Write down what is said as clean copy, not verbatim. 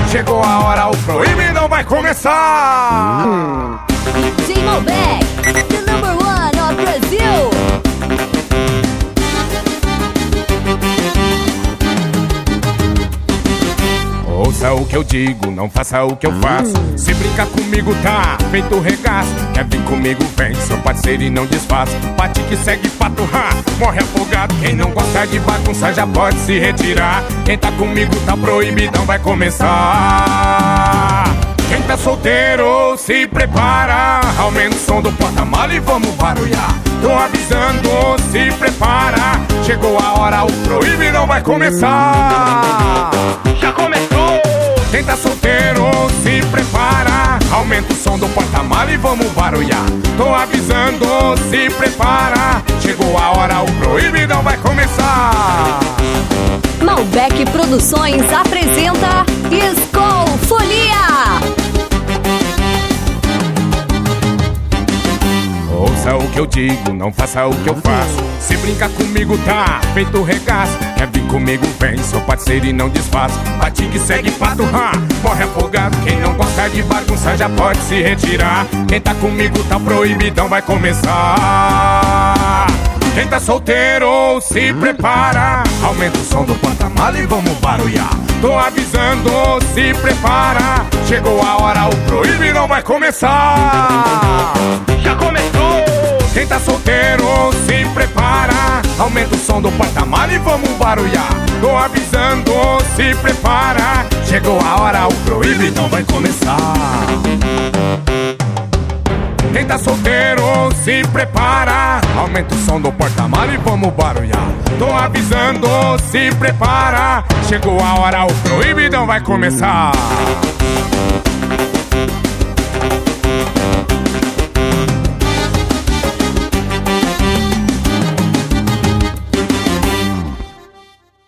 chegou a hora, o proibidão vai começar. DJ Malbec, the number one of Brazil. Ouça o que eu digo, não faça o que eu faço. Se brincar comigo tá feito regaço. Quer vir comigo vem, sou parceiro e não desfaço. Bate que segue pato, morre afogado. Quem não gosta de bagunça já pode se retirar. Quem tá comigo tá proibidão, vai começar. Quem tá solteiro se prepara, aumenta o som do porta-mala e vamos barulhar. Tô avisando, se prepara, chegou a hora, o proibidão vai começar. Já começou! Quem tá solteiro se prepara, aumenta o som do porta-mala e vamos barulhar. Tô avisando, se prepara, chegou a hora, o proibidão vai começar. Malbec Produções apresenta Escolfolia. Ouça o que eu digo, não faça o que eu faço. Se brincar comigo tá feito regaço. Quer vir comigo vem, sou parceiro e não desfaço. Bate que segue pato, morre afogado. Quem não gosta de bagunça já pode se retirar. Quem tá comigo tá proibidão, vai começar. Quem tá solteiro se prepara, aumenta o som do porta-mala e vamos barulhar. Tô avisando, se prepara, chegou a hora, o proibidão vai começar. Já começou! Quem tá solteiro se prepara, aumenta o som do porta-mala e vamos barulhar. Tô avisando, se prepara, chegou a hora, o proibidão vai começar. Quem tá solteiro se prepara, aumenta o som do porta-mala e vamos barulhar. Tô avisando, se prepara, chegou a hora, o proibidão vai começar.